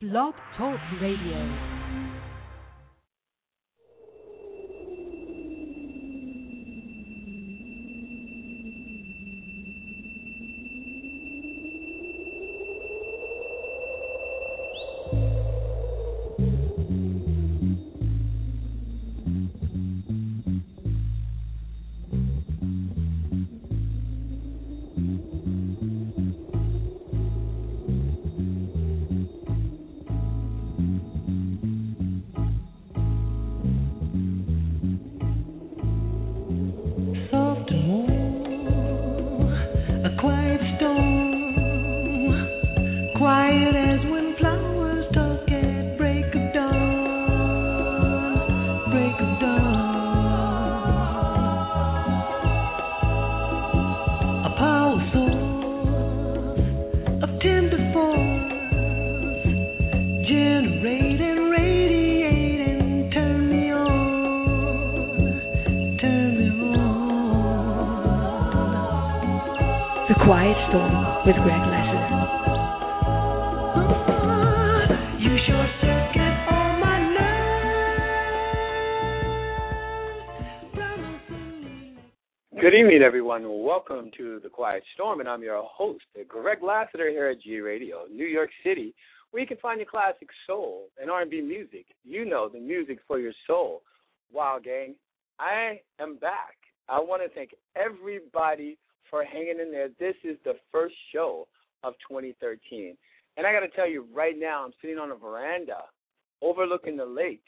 Blog Talk Radio. With Greg Lesser. You short circuit all my nerves. Good evening, everyone. Welcome to The Quiet Storm, and I'm your host, Greg Lassiter, here at G Radio, New York City, where you can find your classic soul and R&B music. You know, the music for your soul. Wow, gang, I am back. I want to thank everybody for hanging in there. This is the first show of 2013. And I got to tell you, right now, I'm sitting on a veranda overlooking a lake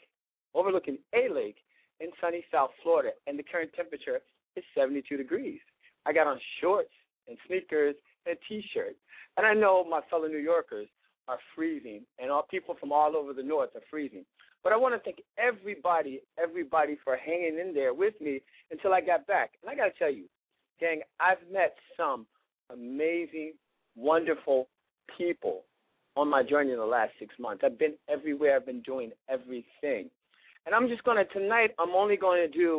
in sunny South Florida, and the current temperature is 72 degrees. I got on shorts and sneakers and a T-shirt. And I know my fellow New Yorkers are freezing, and all people from all over the north are freezing. But I want to thank everybody for hanging in there with me until I got back. And I got to tell you, gang, I've met some amazing, wonderful people on my journey in the last 6 months. I've been everywhere. I've been doing everything. And I'm just going to, tonight, I'm only going to do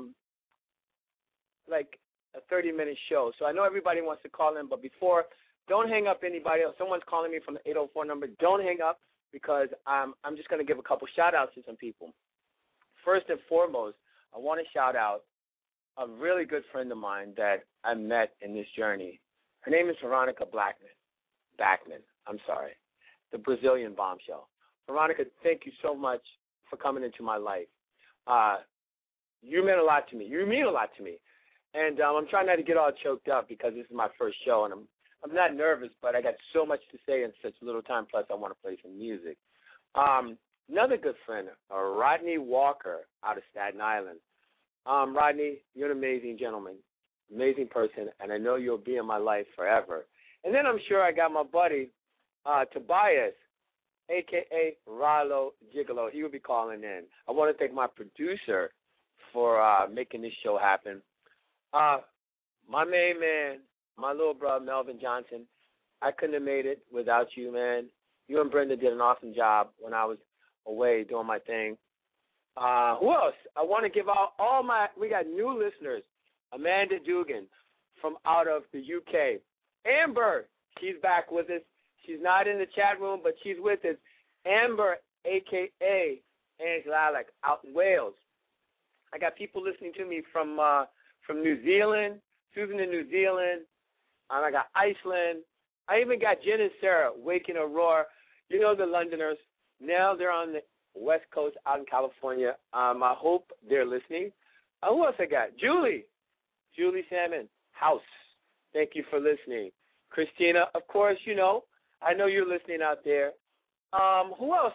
like a 30-minute show. So I know everybody wants to call in, but before, don't hang up anybody else. Someone's calling me from the 804 number. Don't hang up because I'm just going to give a couple shout-outs to some people. First and foremost, I want to shout out a really good friend of mine that I met in this journey. Her name is Veronica Backman, the Brazilian bombshell. Veronica, thank you so much for coming into my life. You meant a lot to me. You mean a lot to me. And I'm trying not to get all choked up because this is my first show, and I'm not nervous, but I got so much to say in such little time, plus I want to play some music. Another good friend, Rodney Walker out of Staten Island. Rodney, you're an amazing gentleman, amazing person, and I know you'll be in my life forever. And then I'm sure I got my buddy, Tobias, a.k.a. Rallo Gigolo. He will be calling in. I want to thank my producer for making this show happen. My main man, my little brother, Melvin Johnson, I couldn't have made it without you, man. You and Brenda did an awesome job when I was away doing my thing. Who else? I want to give out we got new listeners. Amanda Dugan from out of the UK. Amber, she's back with us. She's not in the chat room, but she's with us. Amber, a.k.a. Angela Alec, out in Wales. I got people listening to me from New Zealand, Susan in New Zealand. I got Iceland. I even got Jen and Sarah, Wake and Aurora. You know the Londoners. Now they're on the West Coast out in California. I hope they're listening. Who else I got? Julie Salmon, House. Thank you for listening. Christina, of course, you know. I know you're listening out there. Who else?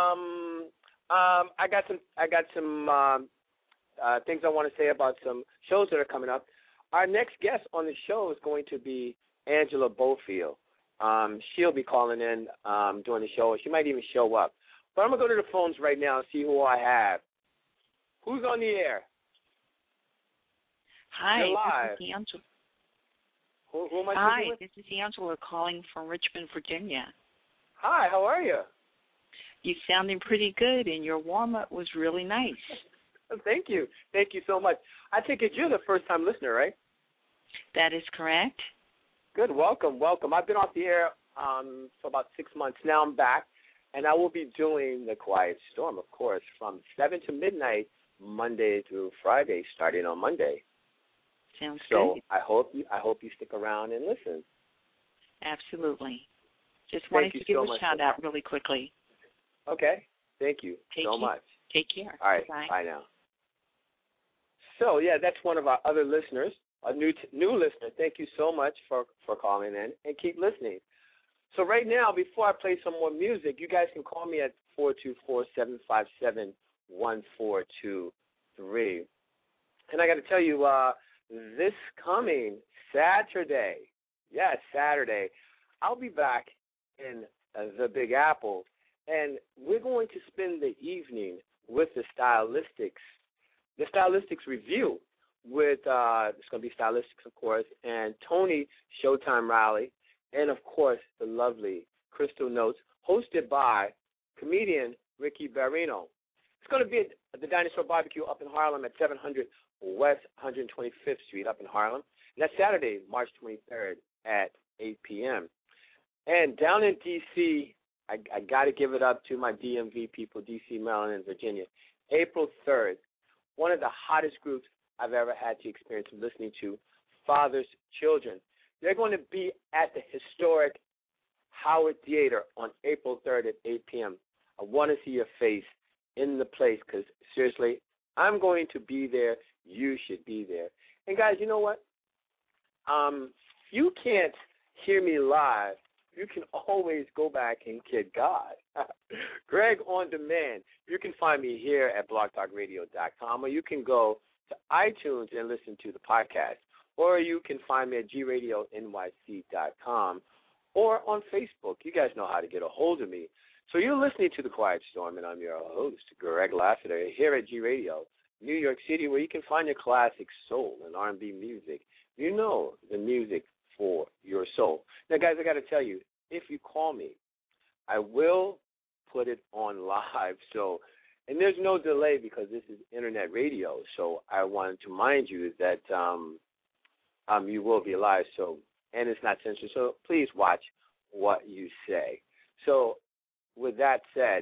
I got some things I want to say about some shows that are coming up. Our next guest on the show is going to be Angela Bofield. She'll be calling in during the show. She might even show up. But I'm going to go to the phones right now and see who I have. Who's on the air? Hi, You're live. this is Angela. Who am I Hi, speaking with? this is Angela calling from Richmond, Virginia. Hi, how are you? You sounding pretty good, and your warm-up was really nice. Thank you. Thank you so much. I think you're the first-time listener, right? That is correct. Good. Welcome. I've been off the air for about 6 months now. I'm back. And I will be doing The Quiet Storm, of course, from 7 to midnight, Monday through Friday, starting on Monday. Sounds so good. I hope you stick around and listen. Absolutely. Just wanted to give a shout out really quickly. Okay. Thank you so much. Take care. All right. Bye. Bye now. So, yeah, that's one of our other listeners, a new listener. Thank you so much for calling in, and keep listening. So right now, before I play some more music, you guys can call me at 424-757-1423. And I got to tell you, this coming Saturday, Saturday, I'll be back in the Big Apple, and we're going to spend the evening with the Stylistics review with, it's going to be Stylistics, of course, and Tony Showtime Raleigh, and, of course, the lovely Crystal Notes, hosted by comedian Ricky Barrino. It's going to be at the Dinosaur Barbecue up in Harlem at 700 West 125th Street up in Harlem. And that's Saturday, March 23rd at 8 p.m. And down in D.C., I got to give it up to my DMV people, D.C., Maryland, and Virginia. April 3rd, one of the hottest groups I've ever had the experience of listening to, Father's Children. They're going to be at the historic Howard Theater on April 3rd at 8 p.m. I want to see your face in the place because, seriously, I'm going to be there. You should be there. And, guys, you know what? You can't hear me live. You can always go back and kid God. Greg On Demand. You can find me here at blogtalkradio.com, or you can go to iTunes and listen to the podcast, or you can find me at gradioNYC.com or on Facebook. You guys know how to get a hold of me. So you're listening to The Quiet Storm, and I'm your host, Greg Lassiter, here at G Radio, New York City, where you can find your classic soul and R&B music. You know, the music for your soul. Now, guys, I got to tell you, if you call me, I will put it on live. So, and there's no delay because this is internet radio. So I wanted to remind you that you will be live. So, and it's not censored. So please watch what you say. So with that said,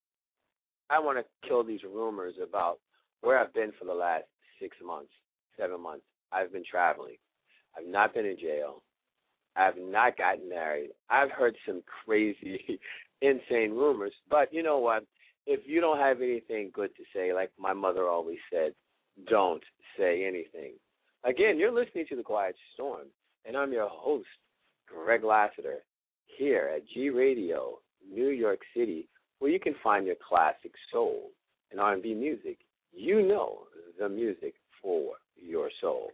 I want to kill these rumors about where I've been for the last 6 months, 7 months. I've been traveling. I've not been in jail. I've not gotten married. I've heard some crazy, insane rumors. But you know what? If you don't have anything good to say, like my mother always said, don't say anything. Again, you're listening to The Quiet Storm, and I'm your host, Greg Lassiter, here at G Radio, New York City, where you can find your classic soul and R&B music. You know, the music for your soul.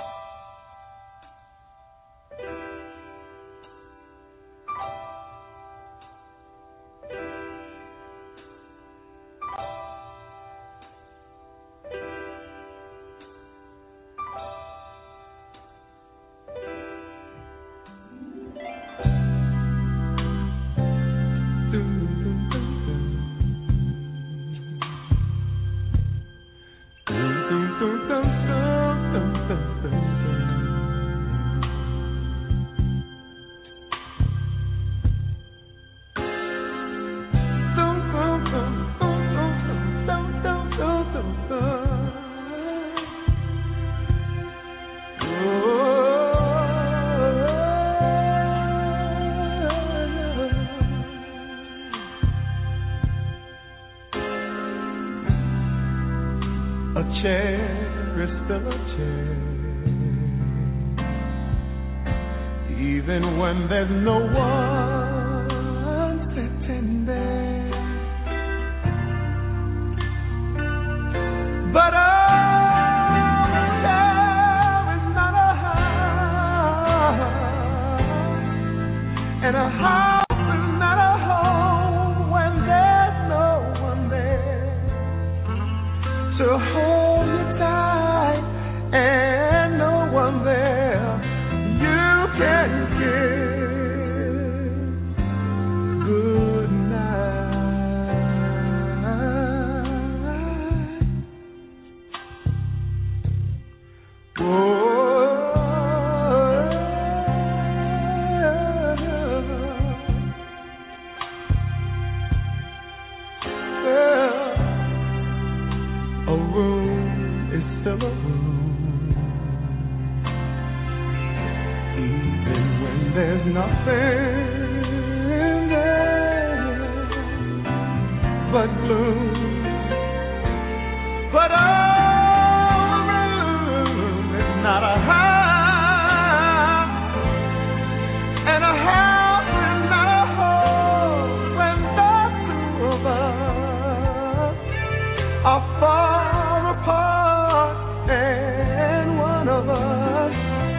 Even when there's no one sitting there, but there is not a house, and a house is not a home when there's no one there to hold you tight, and no one there you can give. still a room, even when there's nothing there but gloom. But a room is not a house, and a house is not a home when the two of us are far apart, and one of us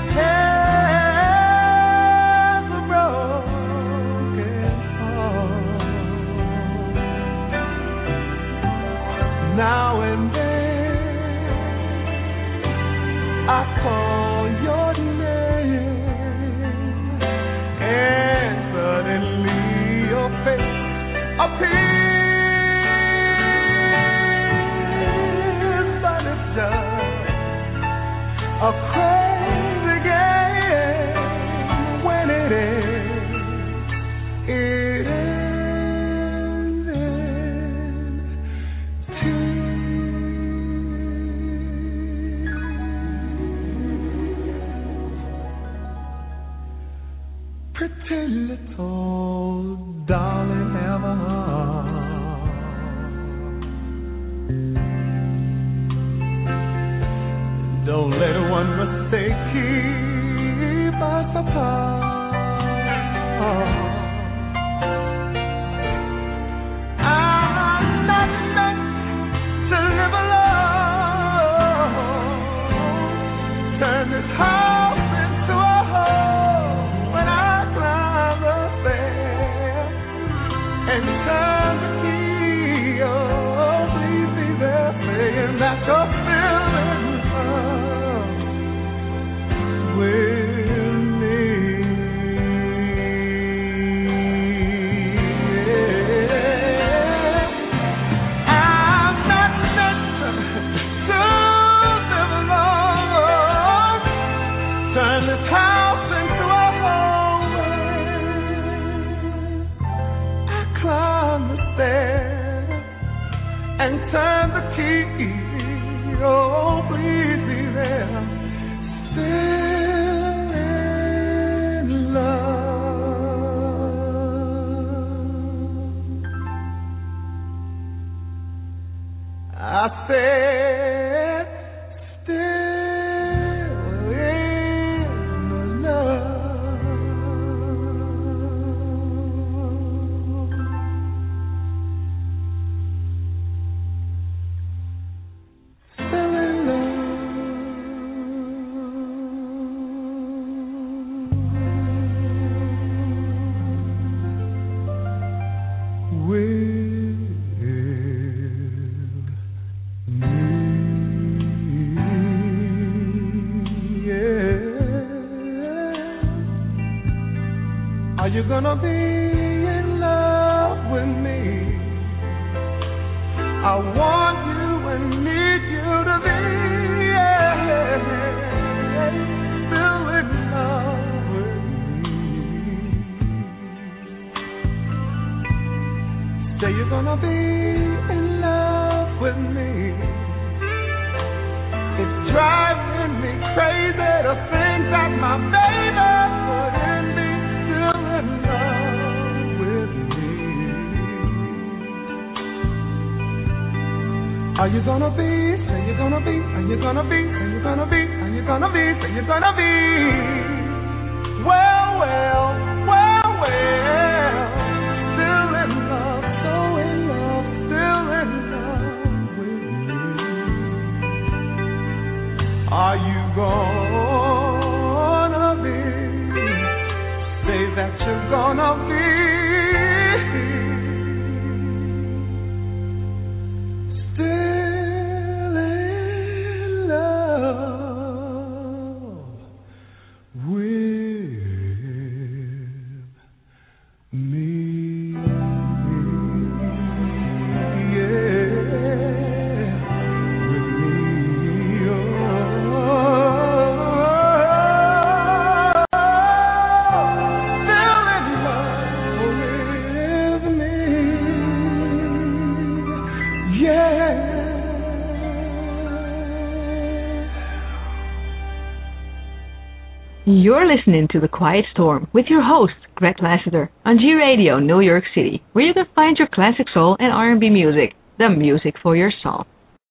has a broken heart. Now and then I call your name, and suddenly your face appears, but it's just a crazy game. When it ends, it ends in tears. Pretty little darling, have a heart. Don't let one mistake keep us apart. I'm not meant to live alone. Turn this house into a home when I climb the stairs and turn the key. Oh, please be there, saying that you're still in love with me. Yeah. I'm not meant to live alone. Turn this house into a home. I climb the stairs and turn the key. Oh, please be there. Still in love. I said, still in love. Still in love. Are you gonna be in love with me? I want you and need you to be still in love with me. Say you're gonna be in love with me. It's driving me crazy to think that my baby couldn't be still in love with me. Are you gonna be? Say you're gonna be. Are you gonna be? Are you gonna be? Are you gonna be? Say you're gonna be. Well, well, well, well. Still in love, so in love, still in love with me. Are you gonna be? Say that you're gonna be. Still in love with You're listening to The Quiet Storm with your host, Greg Lassiter, on G Radio, New York City, where you can find your classic soul and R&B music, the music for your soul.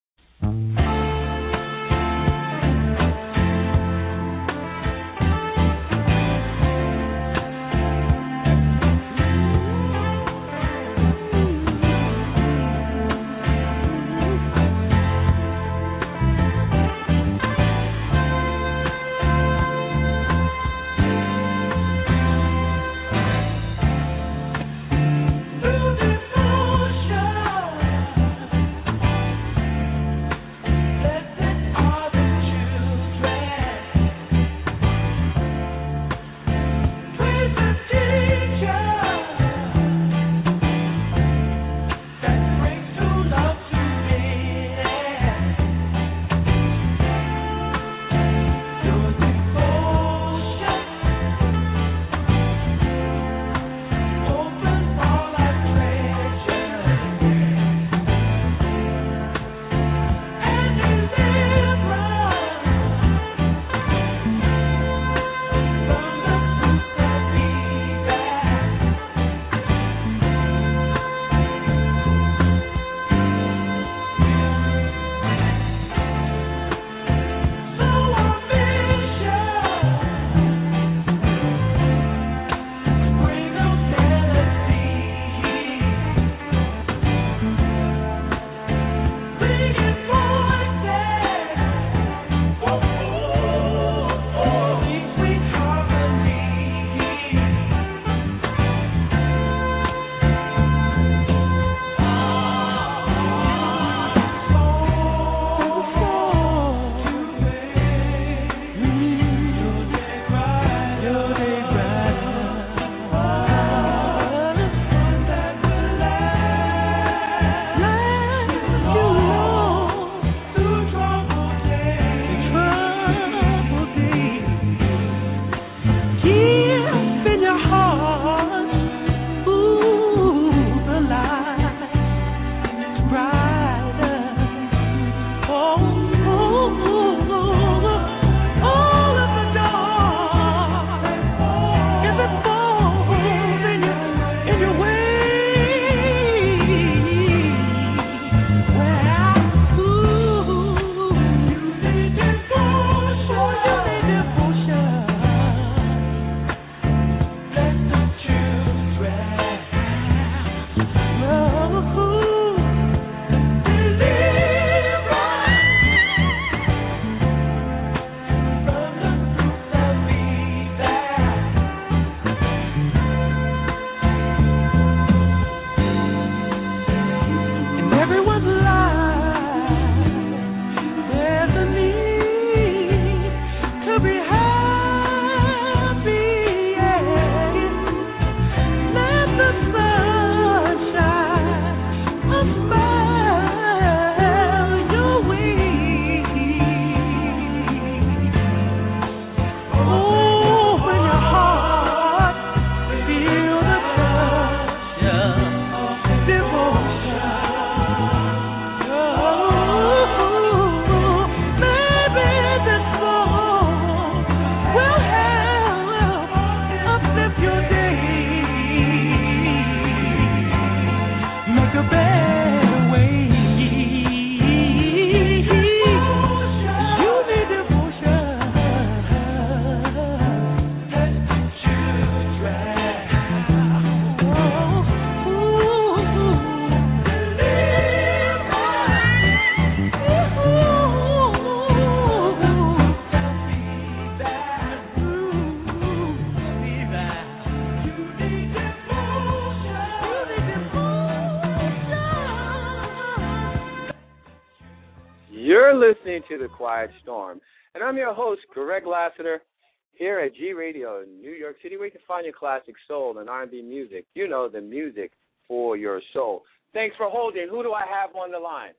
You're listening to The Quiet Storm, and I'm your host, Greg Lassiter, here at G Radio in New York City, where you can find your classic soul and R&B music. You know, the music for your soul. Thanks for holding. Who do I have on the line?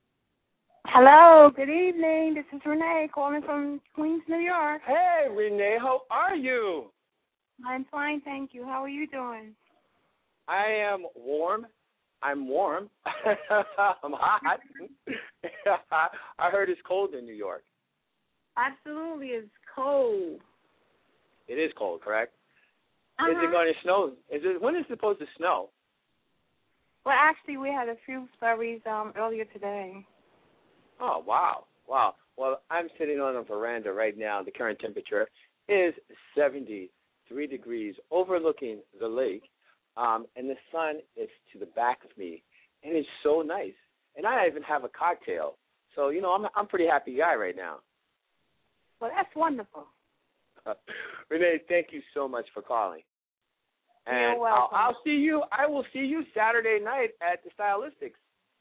Hello, good evening. This is Renee calling from Queens, New York. Hey, Renee, how are you? I'm fine, thank you. How are you doing? I am warm. I'm warm. I'm hot. I heard it's cold in New York. Absolutely, it's cold. It is cold, correct? Uh-huh. Is it going to snow? When is it supposed to snow? Well, actually, we had a few flurries earlier today. Oh, wow. Wow. Well, I'm sitting on a veranda right now. The current temperature is 73 degrees, overlooking the lake, and the sun is to the back of me, and it's so nice. And I even have a cocktail. So, I'm a pretty happy guy right now. Well, that's wonderful. Renee, thank you so much for calling. And You're welcome. I will see you Saturday night at the Stylistics.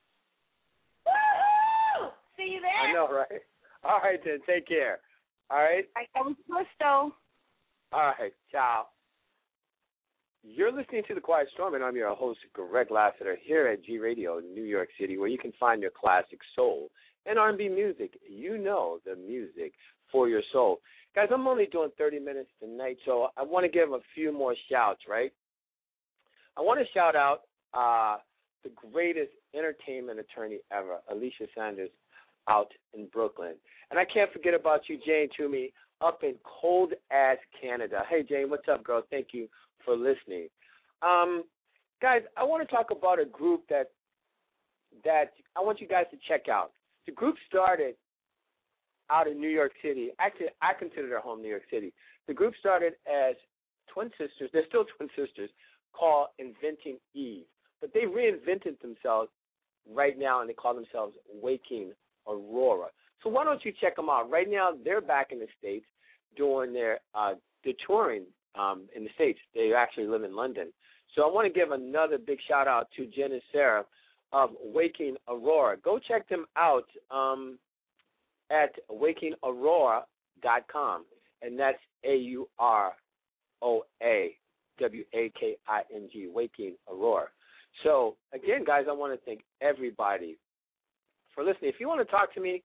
Woo-hoo! See you there. I know, right? All right, then. Take care. All right? I was gusto. All right. Ciao. You're listening to The Quiet Storm, and I'm your host, Greg Lassiter, here at G Radio, New York City, where you can find your classic soul and R&B music. You know the music for your soul. Guys, I'm only doing 30 minutes tonight, so I want to give a few more shouts, right? I want to shout out the greatest entertainment attorney ever, Alicia Sanders, out in Brooklyn. And I can't forget about you, Jane Toomey, up in cold-ass Canada. Hey, Jane, what's up, girl? Thank you for listening. Guys, I want to talk about a group that I want you guys to check out. The group started out in New York City. Actually, I consider their home New York City. The group started as twin sisters. They're still twin sisters, called Inventing Eve. But they reinvented themselves right now, and they call themselves Waking Aurora. So why don't you check them out? Right now, they're back in the States doing their touring in the States. They actually live in London. So I want to give another big shout-out to Jen and Sarah of Waking Aurora. Go check them out at wakingaurora.com, and that's AUROAWAKING, Waking Aurora. So, again, guys, I want to thank everybody for listening. If you want to talk to me,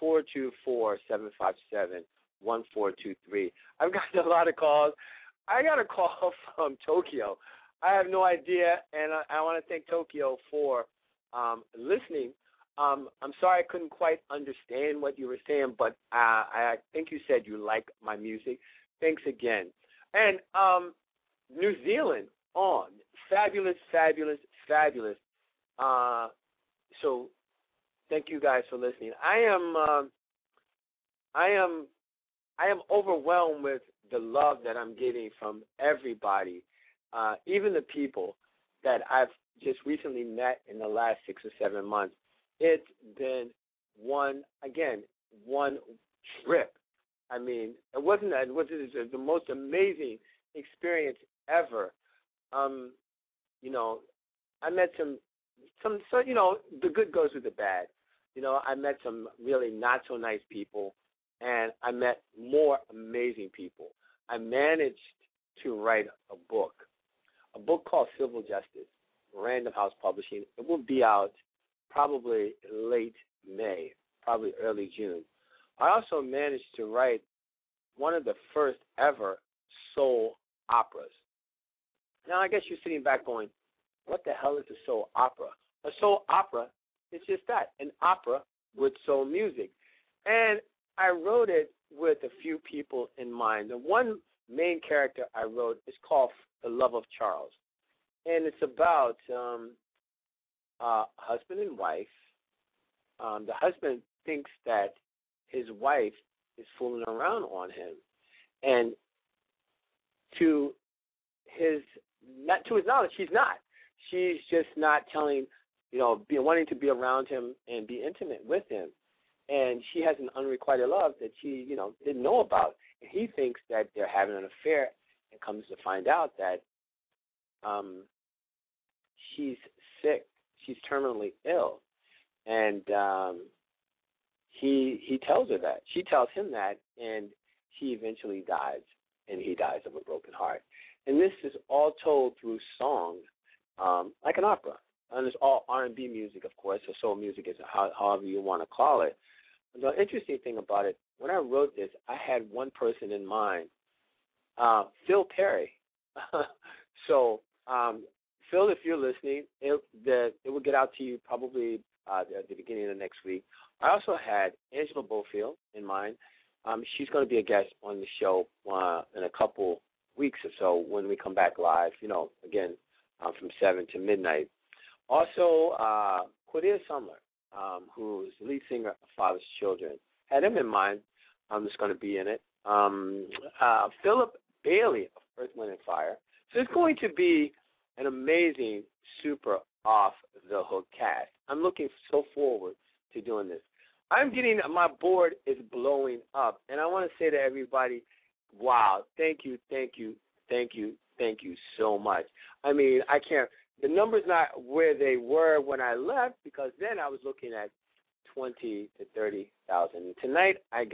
424-757-1423. I've gotten a lot of calls. I got a call from Tokyo. I have no idea, and I want to thank Tokyo for listening. I'm sorry I couldn't quite understand what you were saying, but I think you said you like my music. Thanks again. And New Zealand on. Fabulous, fabulous, fabulous. So thank you guys for listening. I am overwhelmed with the love that I'm getting from everybody, even the people that I've just recently met in the last 6 or 7 months. It's been one trip. I mean, it was the most amazing experience ever. I met some, the good goes with the bad. I met some really not so nice people, and I met more amazing people. I managed to write a book called Civil Justice, Random House Publishing. It will be out probably late May, probably early June. I also managed to write one of the first ever soul operas. Now, I guess you're sitting back going, what the hell is a soul opera? A soul opera is just that, an opera with soul music. And I wrote it with a few people in mind. The one main character I wrote is called The Love of Charles. And it's about husband and wife. The husband thinks that his wife is fooling around on him. And to his knowledge, she's not. She's just not telling, wanting to be around him and be intimate with him. And she has an unrequited love that she, didn't know about. And he thinks that they're having an affair, and comes to find out that she's sick. She's terminally ill. And he tells her that. She tells him that, and she eventually dies, and he dies of a broken heart. And this is all told through song, like an opera. And it's all R&B music, of course, or soul music, is however you want to call it. The interesting thing about it, when I wrote this, I had one person in mind, Phil Perry. So, Phil, if you're listening, it will get out to you probably at the beginning of the next week. I also had Angela Bofield in mind. She's going to be a guest on the show in a couple weeks or so when we come back live, again, from 7 to midnight. Also, Quadir Sumler, who's the lead singer of Father's Children, had him in mind. That's going to be in it. Philip Bailey of Earth, Wind, and Fire. So it's going to be an amazing, super off-the-hook cast. I'm looking so forward to doing this. My board is blowing up, and I want to say to everybody, wow, thank you so much. I mean, the number's not where they were when I left, because then I was looking at 20 to 30,000. Tonight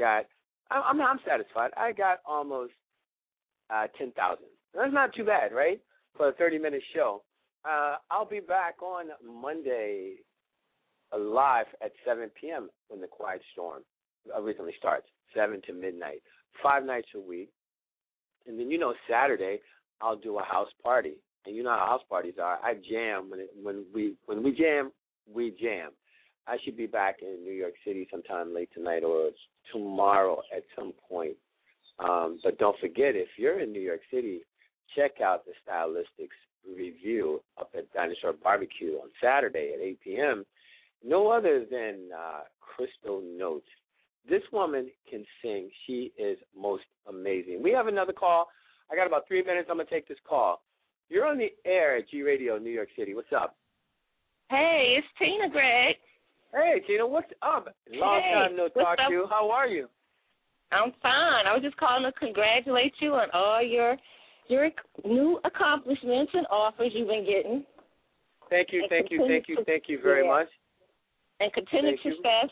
I'm satisfied. I got almost 10,000. That's not too bad, right, for a 30-minute show. I'll be back on Monday live at 7 p.m. when the Quiet Storm originally starts, 7 to midnight, 5 nights a week. And then, Saturday I'll do a house party. And you know how house parties are. I jam. When we jam, we jam. I should be back in New York City sometime late tonight or tomorrow at some point. But don't forget, if you're in New York City, check out the Stylistics review up at Dinosaur Barbecue on Saturday at 8 p.m. No other than Crystal Notes. This woman can sing. She is most amazing. We have another call. I got about 3 minutes. I'm going to take this call. You're on the air at G Radio, New York City. What's up? Hey, it's Tina, Greg. Hey, Tina, what's up? Long time no talk to you. How are you? I'm fine. I was just calling to congratulate you on all your new accomplishments and offers you've been getting. Thank you very much. And continued success.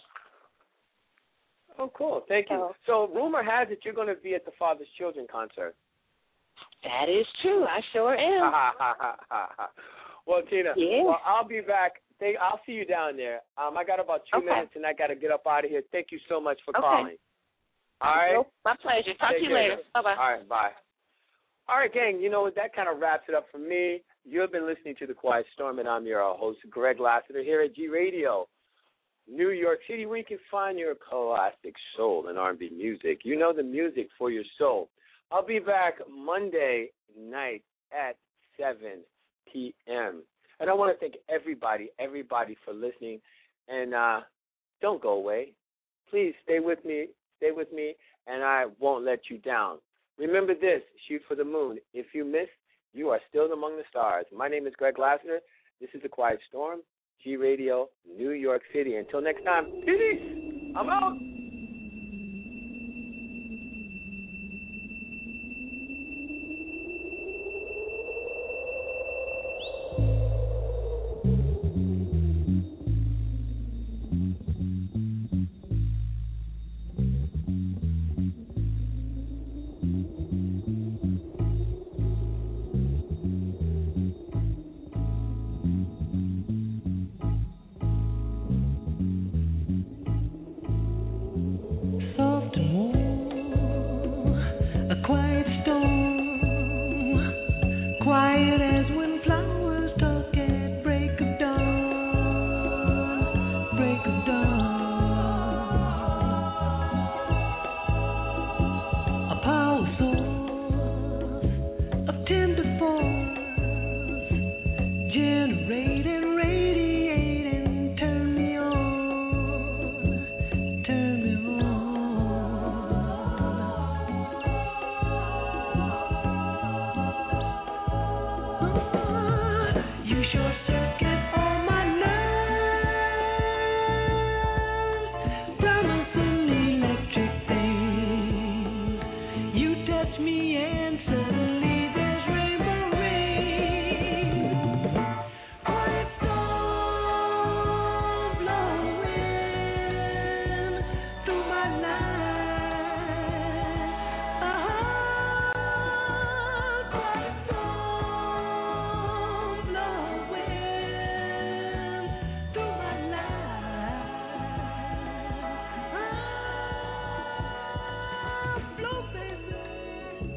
Oh, cool. Thank you. So rumor has it you're going to be at the Father's Children concert. That is true. I sure am. Well, Tina, I'll be back. I'll see you down there. I got about 2 minutes, and I got to get up out of here. Thank you so much for calling. All right? My pleasure. Talk to you later. Bye-bye. All right, bye. All right, gang, that kind of wraps it up for me. You've been listening to The Quiet Storm, and I'm your host, Greg Lassiter, here at G Radio, New York City, where you can find your classic soul and R&B music. The music for your soul. I'll be back Monday night at 7 p.m. And I want to thank everybody for listening. And don't go away. Please stay with me, and I won't let you down. Remember this, shoot for the moon. If you miss, you are still among the stars. My name is Greg Lassiter. This is The Quiet Storm, G Radio, New York City. Until next time, peace. I'm out.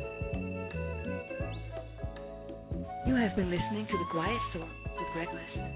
You have been listening to The Quiet Storm with Greg Lassiter.